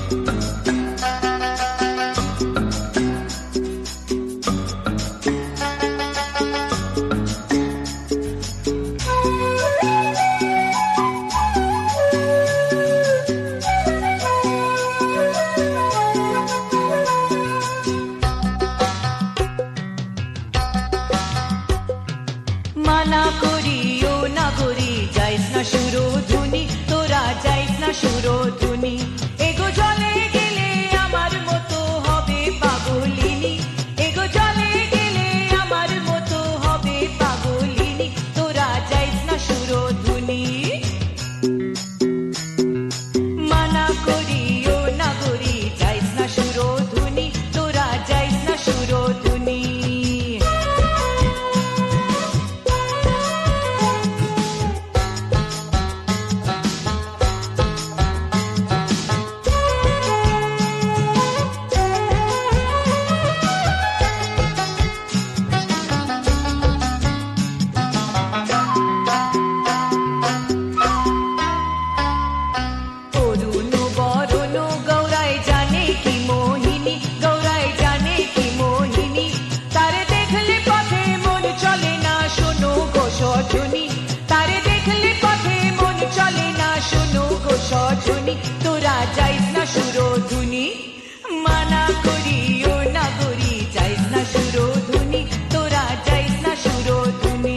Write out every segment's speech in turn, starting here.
মানা করিও নাগরী, যাইস না সুরধুনি, তোরা যাইস না সুরধুনি। এগো জলে গেলে আমার মতো হবে পাগলিনী, এগো জলে গেলে আমার মতো হবে পাগলিনী, তোরা যাইস না সুরধুনি। মানা করিও নাগরী, যাইস না সুরধুনি, তোরা যাইস না সুরধুনি। তোরা যাইস না সুরধুনি, মানা করিও নাগরী, যাইস না সুরধুনি, তোরা যাইস না সুরধুনি।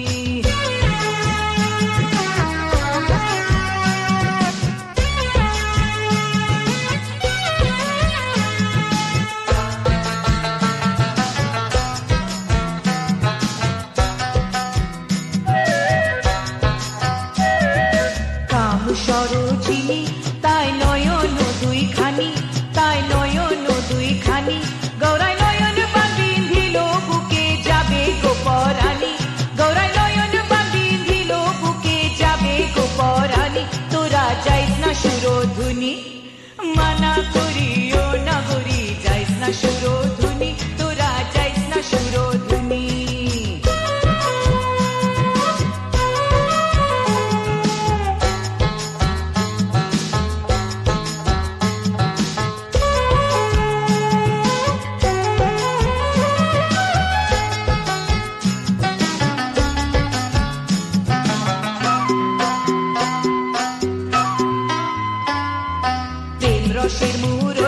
কাম সরোজিনী, তাই নয়ন দুইখানি, তাই নয়ন দুইখানি, গৌরায় নয়ন বাঁধিল বুকে যাবে গোপরানি, গৌরায় নয়ন বাঁধিল বুকে যাবে গোপরানি, তোরা যাইস না সুরধুনি, মানা করিও নাগরী, যাইস না সুরধুনি, তোরা যাইস না সুরধুনি। রসের মুর